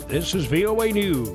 This is VOA News.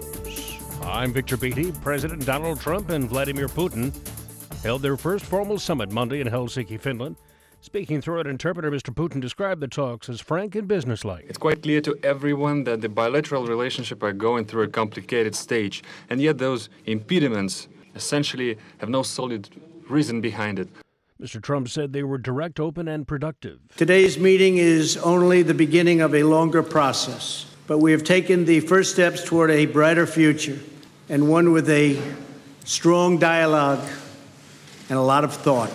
I'm Victor Beatty. President Donald Trump and Vladimir Putin held their first formal summit Monday in Helsinki, Finland. Speaking through an interpreter, Mr. Putin described the talks as frank and businesslike. It's quite clear to everyone that the bilateral relationship are going through a complicated stage, and yet those impediments essentially have no solid reason behind it. Mr. Trump said they were direct, open, and productive. Today's meeting is only the beginning of a longer process, but we have taken the first steps toward a brighter future, and one with a strong dialogue and a lot of thought.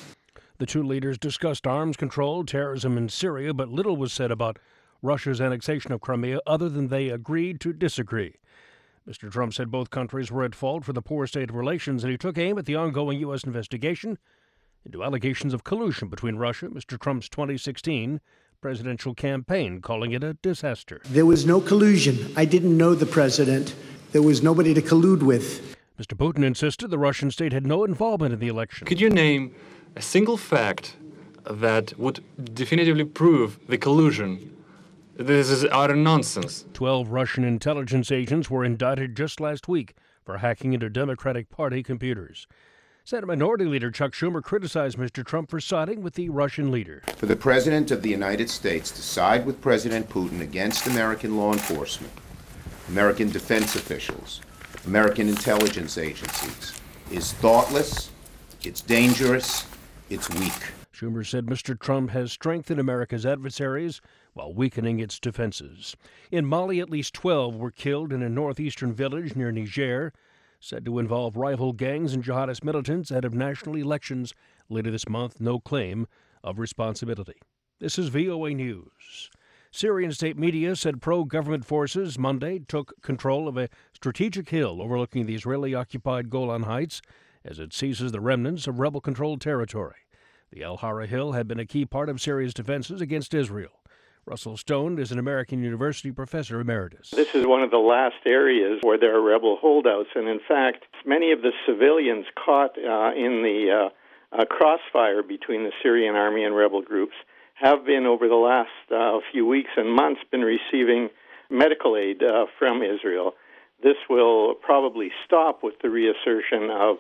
The two leaders discussed arms control, terrorism in Syria, but little was said about Russia's annexation of Crimea other than they agreed to disagree. Mr. Trump said both countries were at fault for the poor state of relations, and he took aim at the ongoing U.S. investigation into allegations of collusion between Russia, Mr. Trump's 2016 presidential campaign, calling it a disaster. There was no collusion. I didn't know the president. There was nobody to collude with. Mr. Putin insisted the Russian state had no involvement in the election. Could you name a single fact that would definitively prove the collusion? This is utter nonsense. 12 Russian intelligence agents were indicted just last week for hacking into Democratic Party computers. Senate Minority Leader Chuck Schumer criticized Mr. Trump for siding with the Russian leader. For the President of the United States to side with President Putin against American law enforcement, American defense officials, American intelligence agencies is thoughtless, it's dangerous, it's weak. Schumer said Mr. Trump has strengthened America's adversaries while weakening its defenses. In Mali, at least 12 were killed in a northeastern village near Niger, said to involve rival gangs and jihadist militants ahead of national elections later this month. No claim of responsibility. This is VOA News. Syrian state media said pro-government forces Monday took control of a strategic hill overlooking the Israeli-occupied Golan Heights as it seizes the remnants of rebel-controlled territory. The Al-Hara Hill had been a key part of Syria's defenses against Israel. Russell Stone is an American University professor emeritus. This is one of the last areas where there are rebel holdouts, and in fact, many of the civilians caught in the crossfire between the Syrian army and rebel groups have been, over the last few weeks and months, been receiving medical aid from Israel. This will probably stop with the reassertion of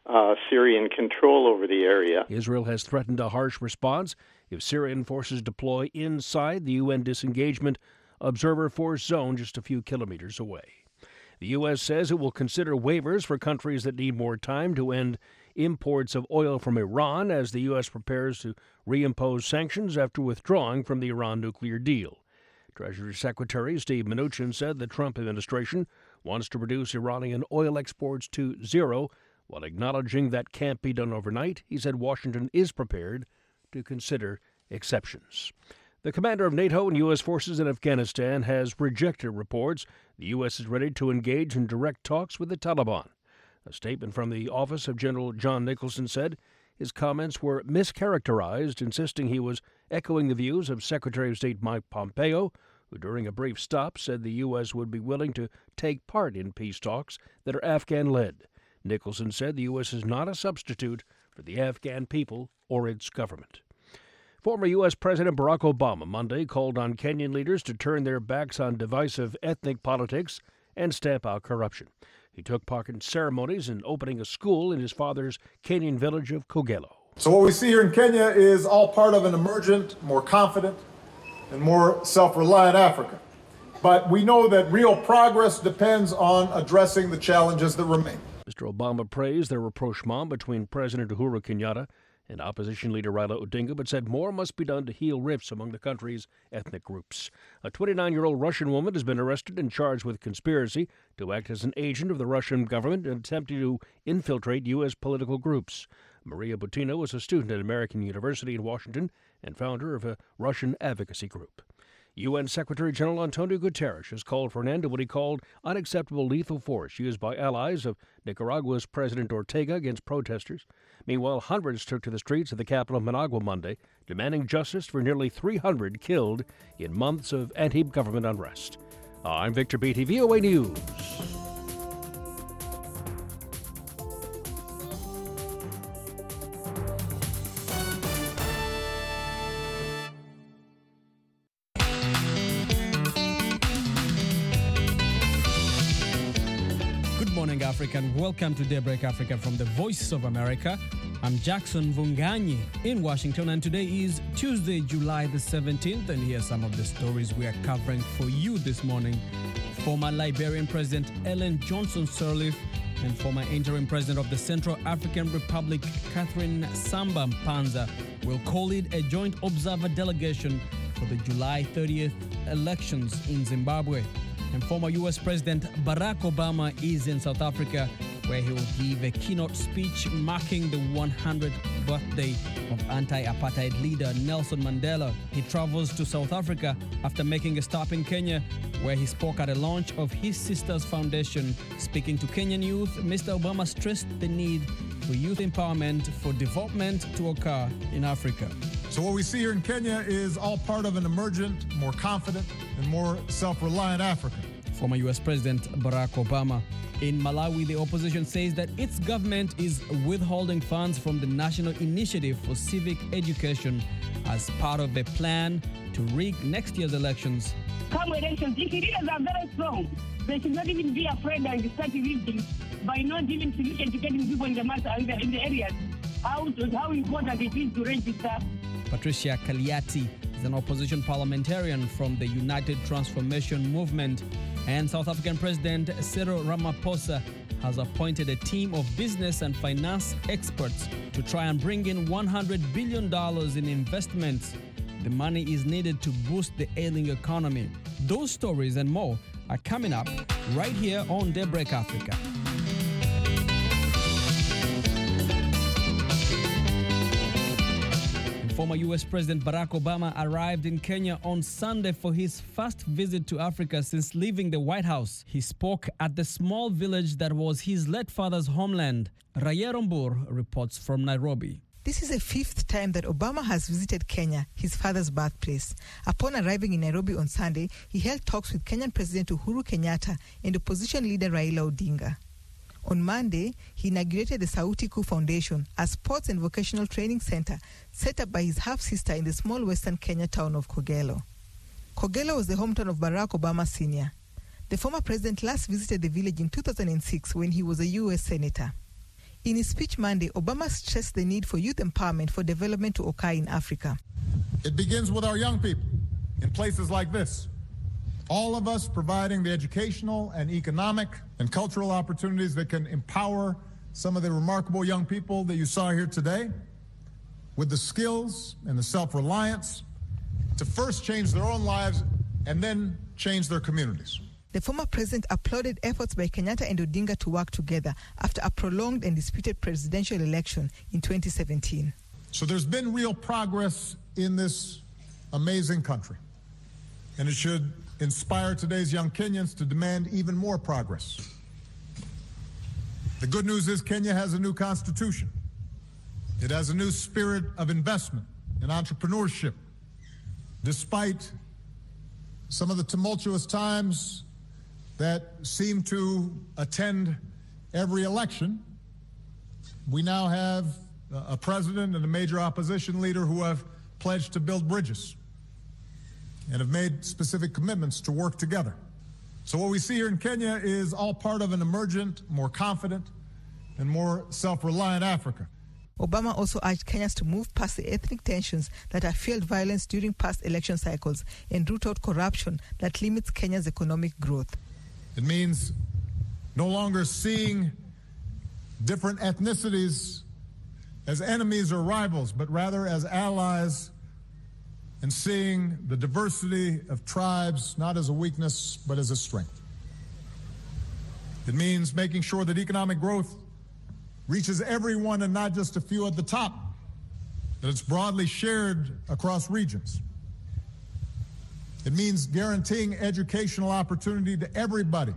Syrian control over the area. Israel has threatened a harsh response if Syrian forces deploy inside the UN disengagement observer force zone just a few kilometers away. The U.S. says it will consider waivers for countries that need more time to end imports of oil from Iran as the U.S. prepares to reimpose sanctions after withdrawing from the Iran nuclear deal. Treasury Secretary Steve Mnuchin said the Trump administration wants to reduce Iranian oil exports to zero. While acknowledging that can't be done overnight, he said Washington is prepared to consider exceptions. The commander of NATO and U.S. forces in Afghanistan has rejected reports the U.S. is ready to engage in direct talks with the Taliban. A statement from the office of General John Nicholson said his comments were mischaracterized, insisting he was echoing the views of Secretary of State Mike Pompeo, who during a brief stop said the U.S. would be willing to take part in peace talks that are Afghan-led. Nicholson said the U.S. is not a substitute for the Afghan people or its government. Former U.S. President Barack Obama Monday called on Kenyan leaders to turn their backs on divisive ethnic politics and stamp out corruption. He took part in ceremonies and opening a school in his father's Kenyan village of Kogelo. So what we see here in Kenya is all part of an emergent, more confident, and more self-reliant Africa. But we know that real progress depends on addressing the challenges that remain. Mr. Obama praised the rapprochement between President Uhuru Kenyatta and opposition leader Raila Odinga, but said more must be done to heal rifts among the country's ethnic groups. A 29-year-old Russian woman has been arrested and charged with conspiracy to act as an agent of the Russian government and attempting to infiltrate U.S. political groups. Maria Butina was a student at American University in Washington and founder of a Russian advocacy group. UN Secretary General Antonio Guterres has called for an end to what he called unacceptable lethal force used by allies of Nicaragua's President Ortega against protesters. Meanwhile, hundreds took to the streets of the capital of Managua Monday, demanding justice for nearly 300 killed in months of anti-government unrest. I'm Victor Beatty, VOA News. Africa, and welcome to Daybreak Africa from the Voice of America. I'm Jackson Vunganyi in Washington, and today is Tuesday, July the 17th, and here are some of the stories we are covering for you this morning. Former Liberian President Ellen Johnson Sirleaf and former interim president of the Central African Republic, Catherine Samba Mpanza, will co-lead a joint observer delegation for the July 30th elections in Zimbabwe. And former U.S. President Barack Obama is in South Africa, where he will give a keynote speech marking the 100th birthday of anti-apartheid leader Nelson Mandela. He travels to South Africa after making a stop in Kenya, where he spoke at a launch of his sister's foundation. Speaking to Kenyan youth, Mr. Obama stressed the need for youth empowerment for development to occur in Africa. So what we see here in Kenya is all part of an emergent, more confident, and more self-reliant Africa. Former U.S. President Barack Obama. In Malawi, the opposition says that its government is withholding funds from the National Initiative for Civic Education as part of a plan to rig next year's elections. Come elections, if the leaders are very strong, they should not even be afraid and start rigging by not giving solution to getting people in the areas. How important it is to register. Patricia Kaliati is an opposition parliamentarian from the United Transformation Movement, and South African President Cyril Ramaphosa has appointed a team of business and finance experts to try and bring in $100 billion in investments. The money is needed to boost the ailing economy. Those stories and more are coming up right here on Daybreak Africa. Former U.S. President Barack Obama arrived in Kenya on Sunday for his first visit to Africa since leaving the White House. He spoke at the small village that was his late father's homeland. Rayer Ombur reports from Nairobi. This is the fifth time that Obama has visited Kenya, his father's birthplace. Upon arriving in Nairobi on Sunday, he held talks with Kenyan President Uhuru Kenyatta and opposition leader Raila Odinga. On Monday, he inaugurated the Sauti Kuu Foundation, a sports and vocational training center set up by his half-sister in the small western Kenya town of Kogelo. Kogelo was the hometown of Barack Obama Sr. The former president last visited the village in 2006 when he was a U.S. senator. In his speech Monday, Obama stressed the need for youth empowerment for development to occur in Africa. It begins with our young people in places like this. All of us providing the educational and economic and cultural opportunities that can empower some of the remarkable young people that you saw here today with the skills and the self-reliance to first change their own lives and then change their communities. The former president applauded efforts by Kenyatta and Odinga to work together after a prolonged and disputed presidential election in 2017. So there's been real progress in this amazing country, and it should inspire today's young Kenyans to demand even more progress. The good news is Kenya has a new constitution. It has a new spirit of investment and entrepreneurship. Despite some of the tumultuous times that seem to attend every election, we now have a president and a major opposition leader who have pledged to build bridges and have made specific commitments to work together. So what we see here in Kenya is all part of an emergent, more confident, and more self-reliant Africa. Obama also urged Kenyans to move past the ethnic tensions that have fueled violence during past election cycles and root out corruption that limits Kenya's economic growth. It means no longer seeing different ethnicities as enemies or rivals, but rather as allies, and seeing the diversity of tribes not as a weakness, but as a strength. It means making sure that economic growth reaches everyone and not just a few at the top, that it's broadly shared across regions. It means guaranteeing educational opportunity to everybody,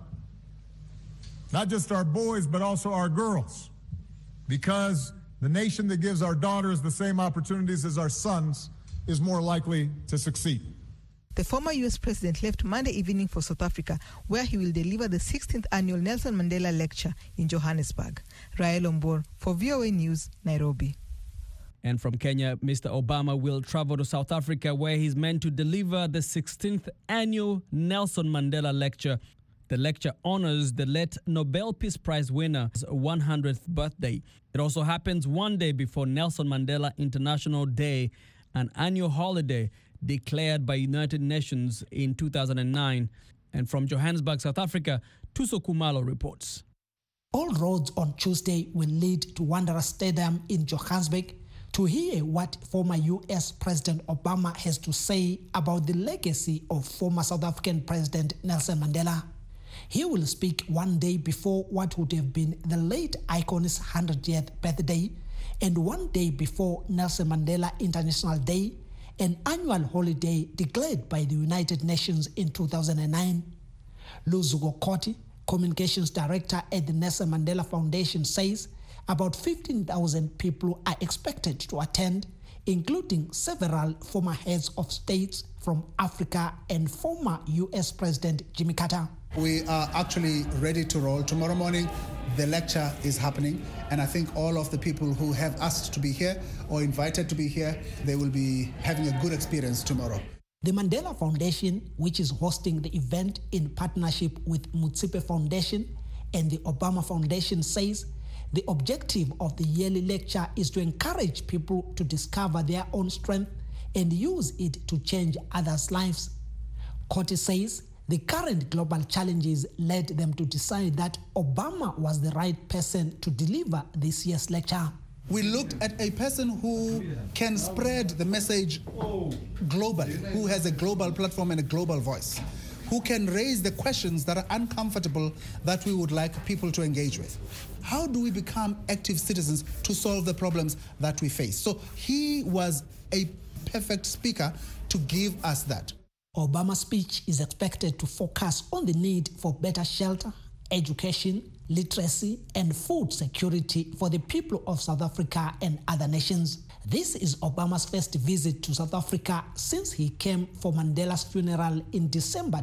not just our boys, but also our girls, because the nation that gives our daughters the same opportunities as our sons is more likely to succeed. The former U.S. president left Monday evening for South Africa, where he will deliver the 16th annual Nelson Mandela Lecture in Johannesburg. Rael Ombor for VOA News, Nairobi. And from Kenya, Mr. Obama will travel to South Africa, where he's meant to deliver the 16th annual Nelson Mandela Lecture. The lecture honors the late Nobel Peace Prize winner's 100th birthday. It also happens one day before Nelson Mandela International Day, an annual holiday declared by United Nations in 2009. And from Johannesburg, South Africa, Tuso Kumalo reports. All roads on Tuesday will lead to Wanderers Stadium in Johannesburg to hear what former U.S. President Obama has to say about the legacy of former South African President Nelson Mandela. He will speak one day before what would have been the late icon's 100th birthday and one day before Nelson Mandela International Day, an annual holiday declared by the United Nations in 2009. Luzuko Koti, Communications Director at the Nelson Mandela Foundation, says about 15,000 people are expected to attend, including several former heads of states from Africa and former U.S. President Jimmy Carter. We are actually ready to roll. Tomorrow morning, the lecture is happening, and I think all of the people who have asked to be here or invited to be here, they will be having a good experience tomorrow. The Mandela Foundation, which is hosting the event in partnership with Mutsipe Foundation and the Obama Foundation, says the objective of the yearly lecture is to encourage people to discover their own strength and use it to change others' lives. Koti says the current global challenges led them to decide that Obama was the right person to deliver this year's lecture. We looked at a person who can spread the message globally, who has a global platform and a global voice, who can raise the questions that are uncomfortable that we would like people to engage with. How do we become active citizens to solve the problems that we face? So he was a perfect speaker to give us that. Obama's speech is expected to focus on the need for better shelter, education, literacy, and food security for the people of South Africa and other nations. This is Obama's first visit to South Africa since he came for Mandela's funeral in December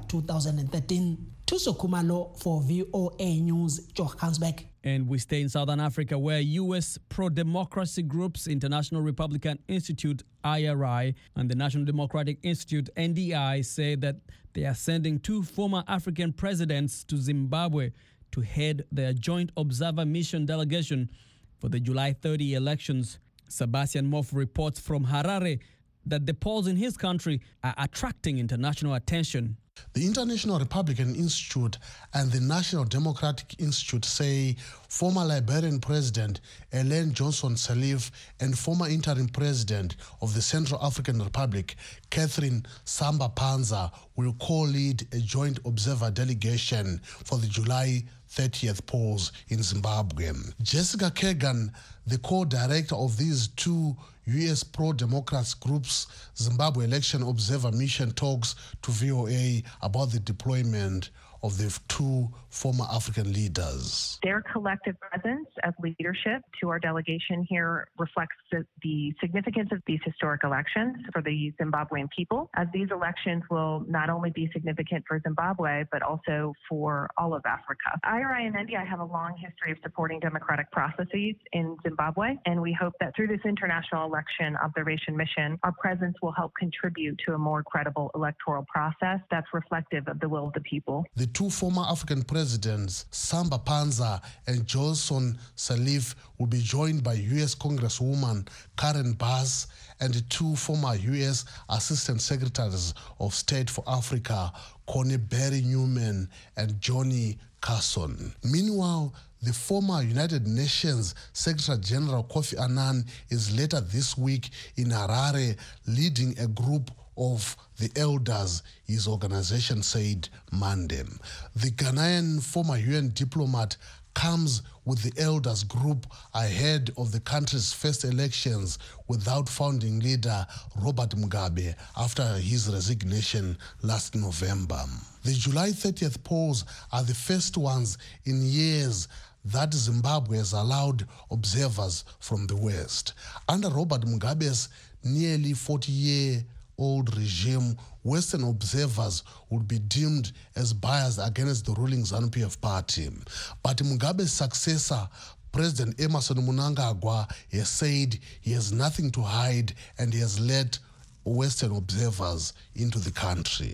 2013. Tuso Kumalo for VOA News, Johannesburg. And we stay in Southern Africa, where U.S. pro-democracy groups International Republican Institute, IRI, and the National Democratic Institute, NDI, say that they are sending two former African presidents to Zimbabwe to head their joint observer mission delegation for the July 30 elections. Sebastian Moff reports from Harare that the polls in his country are attracting international attention. The International Republican Institute and the National Democratic Institute say former Liberian President Ellen Johnson Sirleaf and former interim President of the Central African Republic, Catherine Samba-Panza, will co-lead a joint observer delegation for the July 30th polls in Zimbabwe. Jessica Kagan, the co-director of these two U.S. pro-democrats groups' Zimbabwe election observer mission, talks to VOA about the deployment of the two former African leaders. Their collective presence as leadership to our delegation here reflects the significance of these historic elections for the Zimbabwean people, as these elections will not only be significant for Zimbabwe, but also for all of Africa. IRI and NDI have a long history of supporting democratic processes in Zimbabwe, and we hope that through this international election observation mission, our presence will help contribute to a more credible electoral process that's reflective of the will of the people. The two former African presidents, Samba-Panza and Johnson Sirleaf, will be joined by U.S. Congresswoman Karen Bass and the two former U.S. Assistant Secretaries of State for Africa, Connie Barry Newman and Johnny Carson. Meanwhile, the former United Nations Secretary General Kofi Annan is later this week in Harare leading a group of the elders, his organization said Monday. The Ghanaian former UN diplomat comes with the elders group ahead of the country's first elections without founding leader Robert Mugabe after his resignation last November. The July 30th polls are the first ones in years that Zimbabwe has allowed observers from the West. Under Robert Mugabe's nearly 40-year-old regime, Western observers would be deemed as biased against the ruling ZANU-PF party. But Mugabe's successor, President Emmerson Mnangagwa, has said he has nothing to hide and he has let Western observers into the country.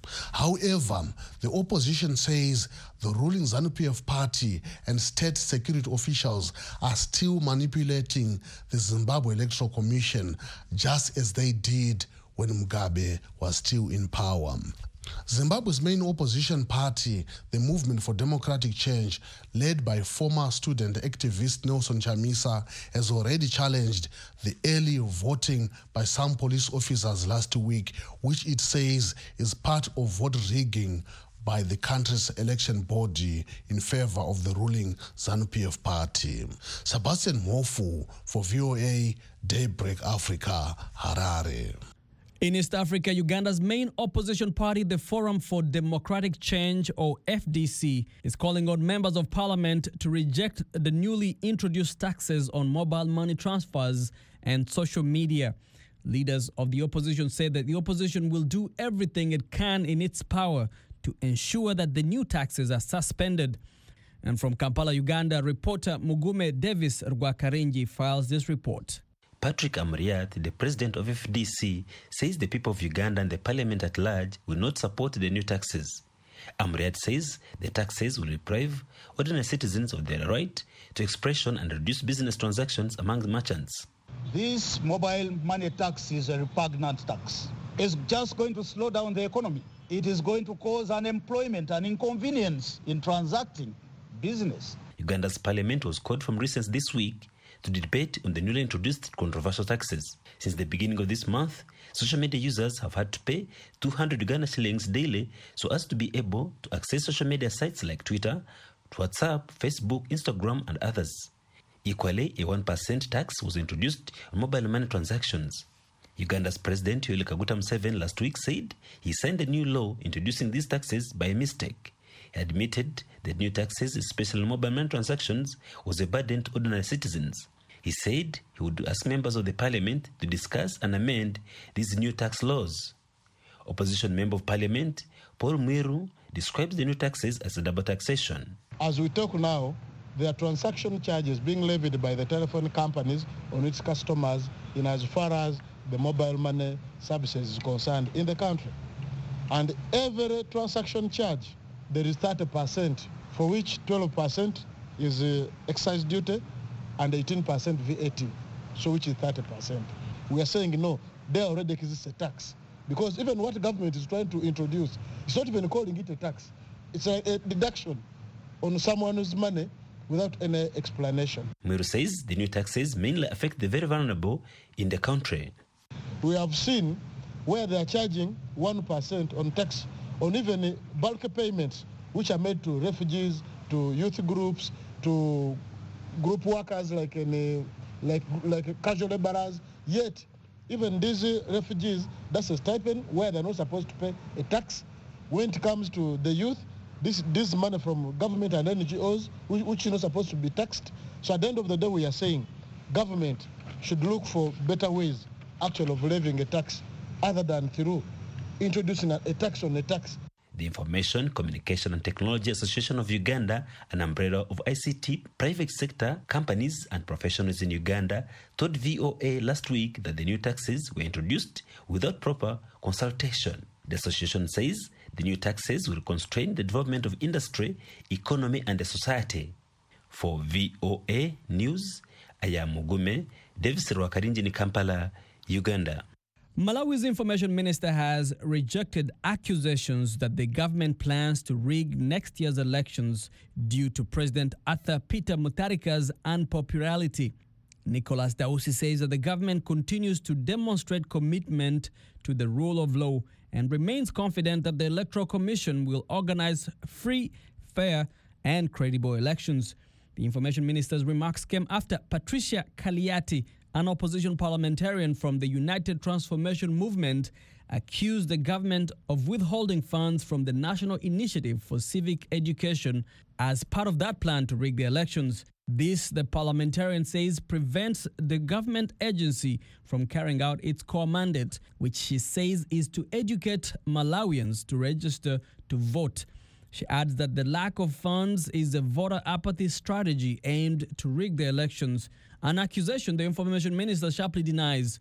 However, the opposition says the ruling ZANU-PF party and state security officials are still manipulating the Zimbabwe Electoral Commission just as they did when Mugabe was still in power. Zimbabwe's main opposition party, the Movement for Democratic Change, led by former student activist Nelson Chamisa, has already challenged the early voting by some police officers last week, which it says is part of vote rigging by the country's election body in favor of the ruling ZANU-PF party. Sebastian Mofu for VOA Daybreak Africa, Harare. In East Africa, Uganda's main opposition party, the Forum for Democratic Change, or FDC, is calling on members of parliament to reject the newly introduced taxes on mobile money transfers and social media. Leaders of the opposition say that the opposition will do everything it can in its power to ensure that the new taxes are suspended. And from Kampala, Uganda, reporter Mugume Davis Rwakaringi files this report. Patrick Amriat, the president of FDC, says the people of Uganda and the parliament at large will not support the new taxes. Amriat says the taxes will deprive ordinary citizens of their right to expression and reduce business transactions among the merchants. This mobile money tax is a repugnant tax. It's just going to slow down the economy. It is going to cause unemployment and inconvenience in transacting business. Uganda's parliament was called from recess this week to debate on the newly introduced controversial taxes. Since the beginning of this month, social media users have had to pay 200 Uganda shillings daily so as to be able to access social media sites like Twitter, WhatsApp, Facebook, Instagram, and others. Equally, a 1% tax was introduced on mobile money transactions. Uganda's President Yoweri Kaguta Museveni last week said he signed a new law introducing these taxes by mistake. He admitted that new taxes, especially mobile money transactions, was a burden to ordinary citizens. He said he would ask members of the parliament to discuss and amend these new tax laws. Opposition Member of Parliament Paul Mwiru describes the new taxes as a double taxation. As we talk now, there are transaction charges being levied by the telephone companies on its customers in as far as the mobile money services is concerned in the country. And every transaction charge, there is 30%, for which 12% is excise duty and 18% VAT, so which is 30%. We are saying no, there already exists a tax. Because even what government is trying to introduce, it's not even calling it a tax. It's a deduction on someone's money without any explanation. Mwiru says the new taxes mainly affect the very vulnerable in the country. We have seen where they are charging 1% on tax on even bulk payments which are made to refugees, to youth groups, to group workers like casual laborers. Yet, even these refugees, that's a stipend where they're not supposed to pay a tax. When it comes to the youth, this money from government and NGOs, which is not supposed to be taxed. So at the end of the day, we are saying government should look for better ways actually of levying a tax other than through introducing a tax on a tax. The Information, Communication and Technology Association of Uganda, an umbrella of ICT, private sector, companies and professionals in Uganda, told VOA last week that the new taxes were introduced without proper consultation. The association says the new taxes will constrain the development of industry, economy and the society. For VOA News, I am Mugume Davis Rwakaringi in Kampala, Uganda. Malawi's information minister has rejected accusations that the government plans to rig next year's elections due to President Arthur Peter Mutharika's unpopularity. Nicholas Dausi says that the government continues to demonstrate commitment to the rule of law and remains confident that the Electoral Commission will organize free, fair, and credible elections. The information minister's remarks came after Patricia Kaliati, an opposition parliamentarian from the United Transformation Movement, accused the government of withholding funds from the National Initiative for Civic Education as part of that plan to rig the elections. This, the parliamentarian says, prevents the government agency from carrying out its core mandate, which she says is to educate Malawians to register to vote. She adds that the lack of funds is a voter apathy strategy aimed to rig the elections, an accusation the information minister sharply denies.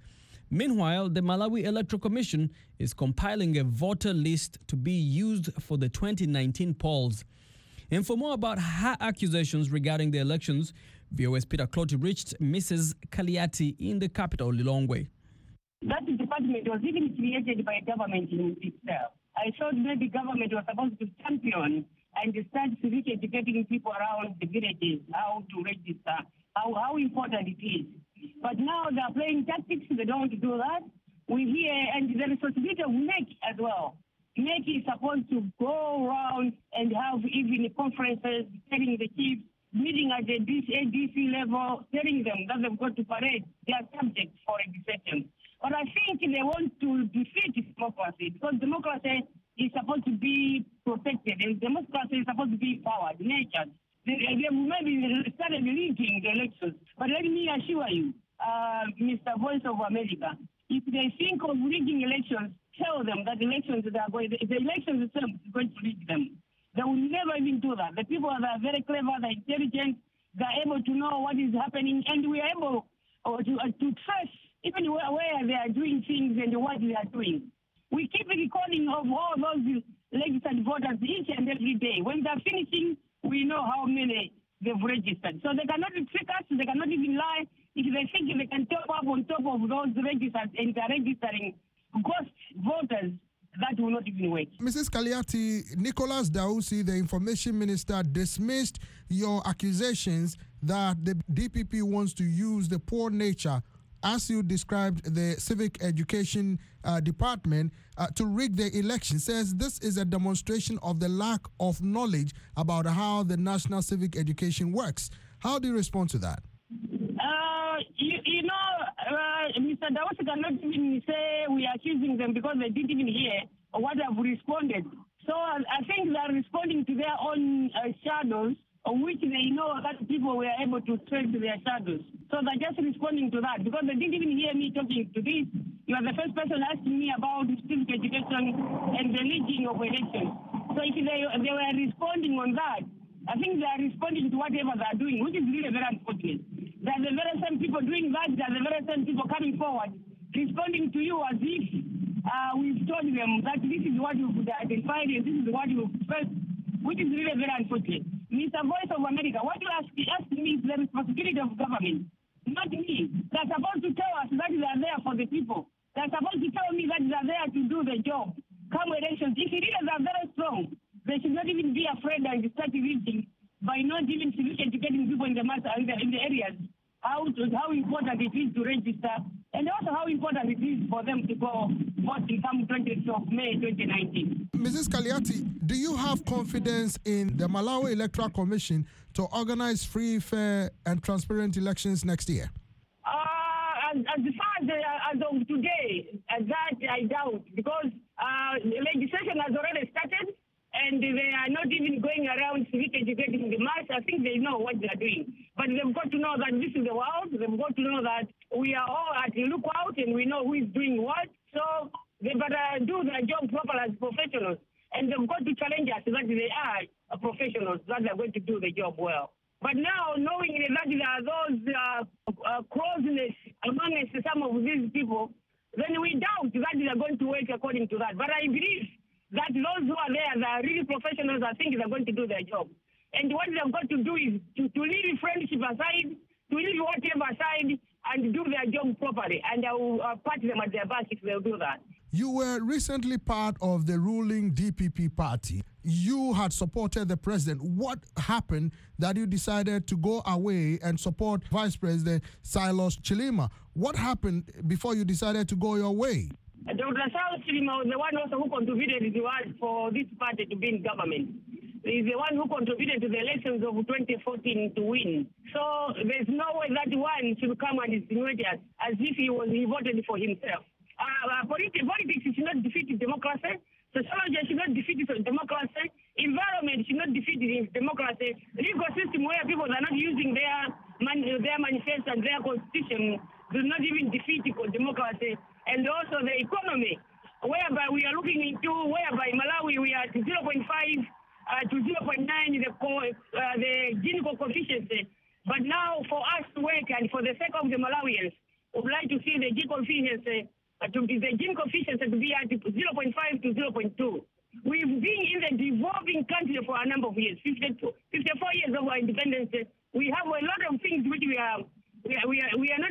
Meanwhile, the Malawi Electoral Commission is compiling a voter list to be used for the 2019 polls. And for more about her accusations regarding the elections, VOA's Peter Clotty reached Mrs. Kaliati in the capital, Lilongwe. That department was even created by government in itself. I thought maybe government was supposed to champion and start civic educating people around the villages, how to register, how important it is. But now they're playing tactics, they don't do that. We hear, and the responsibility of NEC as well. NEC is supposed to go around and have even conferences, telling the chiefs, meeting at the DC level, telling them that they've got to parade their subjects for registration. But I think they want to defeat democracy, because democracy is supposed to be protected and democracy is supposed to be empowered, nurtured. They maybe started linking the elections. But let me assure you, Mr. Voice of America, if they think of rigging elections, tell them that the elections itself is going to rig them. They will never even do that. The people are very clever, they're intelligent, they're able to know what is happening, and we are able to trace even where they are doing things and what they are doing. We keep a recording of all those registered voters each and every day. When they're finishing, we know how many they've registered. So they cannot trick us, they cannot even lie. If they think they can top up on top of those registered and they're registering ghost voters, that will not even work. Mrs. Kaliati, Nicholas Dausi, the information minister, dismissed your accusations that the DPP wants to use the poor nature, as you described the civic education department, to rig the election. Says this is a demonstration of the lack of knowledge about how the national civic education works. How do you respond to that? Mr. Dausi cannot even say we are accusing them because they didn't even hear what I've responded. So I think they are responding to their own shadows, which they know that people were able to trace their shadows. So they're just responding to that because they didn't even hear me talking to this. You are the first person asking me about civic education and the rigging of elections. So if they were responding on that, I think they are responding to whatever they are doing, which is really very unfortunate. They are the very same people doing that, they are the very same people coming forward, responding to you as if we've told them that this is what you could identify and this is what you first, which is really very unfortunate. Mr. Voice of America, what you ask me is the responsibility of government, not me. They're supposed to tell us that they are there for the people. They're supposed to tell me that they are there to do the job. Come elections, if the leaders are very strong, they should not even be afraid and start reaching by not even educating people in the areas how important it is to register, and also how important it is for them to go vote in come 20th of May 2019. Mrs. Kaliati, do you have confidence in the Malawi Electoral Commission to organize free, fair, and transparent elections next year? As far as of today, that I doubt, because the legislation has already started. And they are not even going around civic educating the mass. I think they know what they are doing. But they've got to know that this is the world. They've got to know that we are all at the lookout and we know who is doing what. So they better do their job properly as professionals. And they've got to challenge us that they are professionals, that they're going to do the job well. But now, knowing that there are those closeness amongst some of these people, then we doubt that they are going to work according to that. But I believe that those who are there, they are really professionals, I think they're going to do their job. And what they've got to do is to leave friendship aside, to leave whatever aside, and do their job properly. And I will pat them at their back if they'll do that. You were recently part of the ruling DPP party. You had supported the president. What happened that you decided to go away and support Vice President Silas Chilima? What happened before you decided to go your way? Dr. Silas Chilima was the one also who contributed the word for this party to be in government. He's the one who contributed to the elections of 2014 to win. So there's no way that one should come and insinuate us as if he voted for himself. Politics should not defeat democracy. Sociology should not defeat democracy. Environment should not defeat democracy. Legal system where people are not using their manifesto and their constitution do not even defeat democracy. And also the economy, whereby we are looking into, whereby Malawi we are at 0.5 to 0.9 the Gini coefficient. But now for us to work and for the sake of the Malawians, we would like to see the Gini coefficient number of years, 54 years of our independence. We have a lot of things which we are not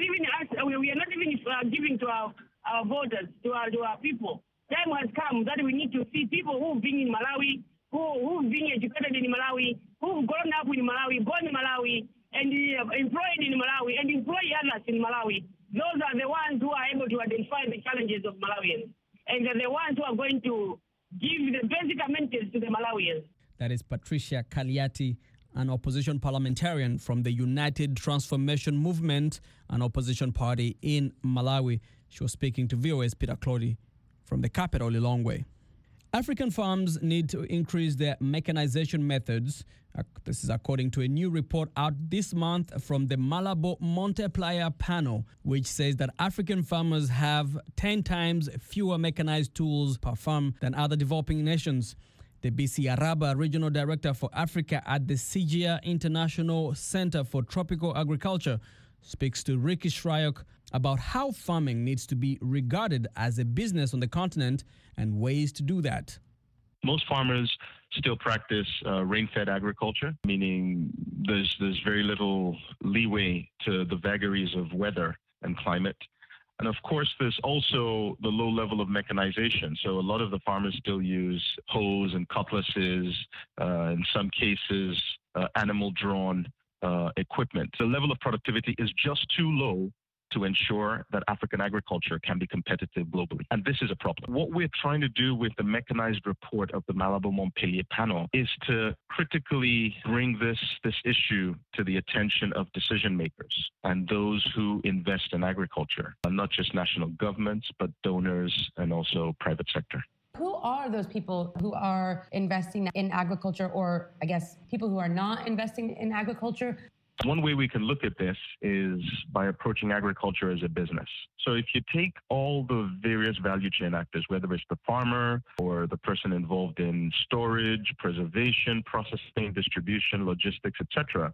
even giving to our voters, to our people. Time has come that we need to see people who've been in Malawi, who've been educated in Malawi, who've grown up in Malawi, born in Malawi, and employed in Malawi, and employ others in Malawi. Those are the ones who are able to identify the challenges of Malawians, and they're the ones who are going to give the basic amenities to the Malawians. That is Patricia Kaliati, an opposition parliamentarian from the United Transformation Movement, an opposition party in Malawi. She was speaking to VOA's Peter Clody from the capital, Lilongwe. African farms need to increase their mechanization methods. This is according to a new report out this month from the Malabo Multiplier Panel, which says that African farmers have 10 times fewer mechanized tools per farm than other developing nations. The BC Araba Regional Director for Africa at the CGIA International Center for Tropical Agriculture speaks to Ricky Shryock about how farming needs to be regarded as a business on the continent and ways to do that. Most farmers still practice rain-fed agriculture, meaning there's very little leeway to the vagaries of weather and climate. And of course, there's also the low level of mechanization. So a lot of the farmers still use hoes and cutlasses, in some cases, animal-drawn equipment. The level of productivity is just too low to ensure that African agriculture can be competitive globally. And this is a problem. What we're trying to do with the mechanized report of the Malabo Montpellier panel is to critically bring this issue to the attention of decision makers and those who invest in agriculture, not just national governments, but donors and also private sector. Who are those people who are investing in agriculture, or I guess people who are not investing in agriculture? One way we can look at this is by approaching agriculture as a business. So if you take all the various value chain actors, whether it's the farmer or the person involved in storage, preservation, processing, distribution, logistics, etc.,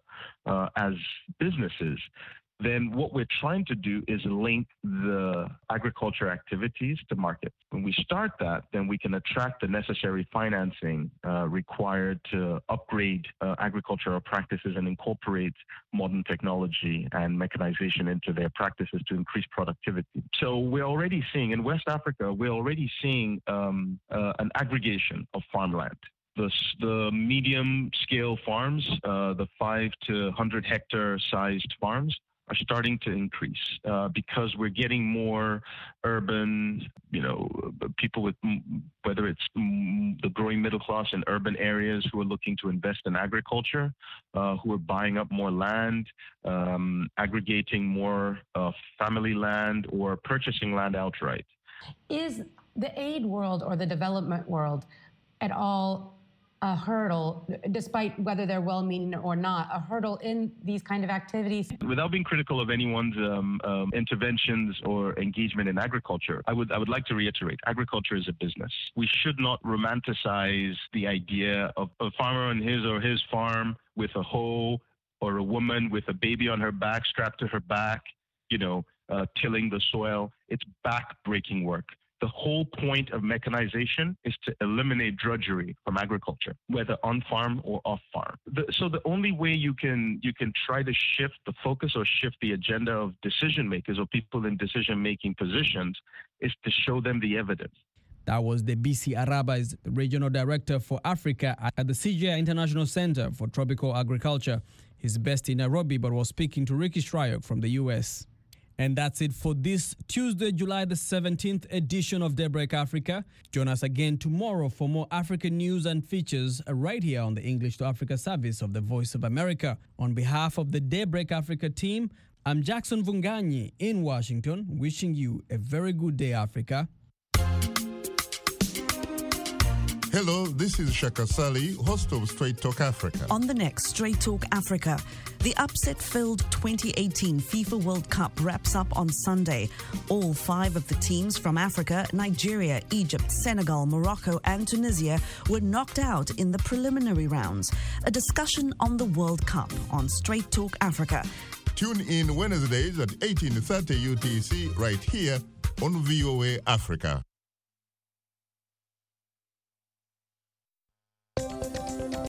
as businesses, then what we're trying to do is link the agriculture activities to market. When we start that, then we can attract the necessary financing required to upgrade agricultural practices and incorporate modern technology and mechanization into their practices to increase productivity. So we're already seeing, in West Africa, an aggregation of farmland. The medium-scale farms, the 5 to 100 hectare sized farms, are starting to increase because we're getting more urban, people with, whether it's the growing middle class in urban areas who are looking to invest in agriculture, who are buying up more land, aggregating more family land, or purchasing land outright. Is the aid world or the development world at all a hurdle, despite whether they're well-meaning or not, a hurdle in these kind of activities? Without being critical of anyone's interventions or engagement in agriculture, I would like to reiterate, agriculture is a business. We should not romanticize the idea of a farmer on his or his farm with a hoe, or a woman with a baby on her back, strapped to her back, tilling the soil. It's back-breaking work. The whole point of mechanization is to eliminate drudgery from agriculture, whether on farm or off farm. So the only way you can try to shift the focus or shift the agenda of decision makers or people in decision making positions is to show them the evidence. That was the BC Araba's Regional Director for Africa at the CGIA International Center for Tropical Agriculture. He's based in Nairobi, but was speaking to Ricky Shryock from the U.S. And that's it for this Tuesday, July the 17th edition of Daybreak Africa. Join us again tomorrow for more African news and features right here on the English to Africa service of the Voice of America. On behalf of the Daybreak Africa team, I'm Jackson Vunganyi in Washington, wishing you a very good day, Africa. Hello, this is Shaka Sali, host of Straight Talk Africa. On the next Straight Talk Africa, the upset-filled 2018 FIFA World Cup wraps up on Sunday. All 5 of the teams from Africa, Nigeria, Egypt, Senegal, Morocco and Tunisia were knocked out in the preliminary rounds. A discussion on the World Cup on Straight Talk Africa. Tune in Wednesdays at 18:30 UTC right here on VOA Africa.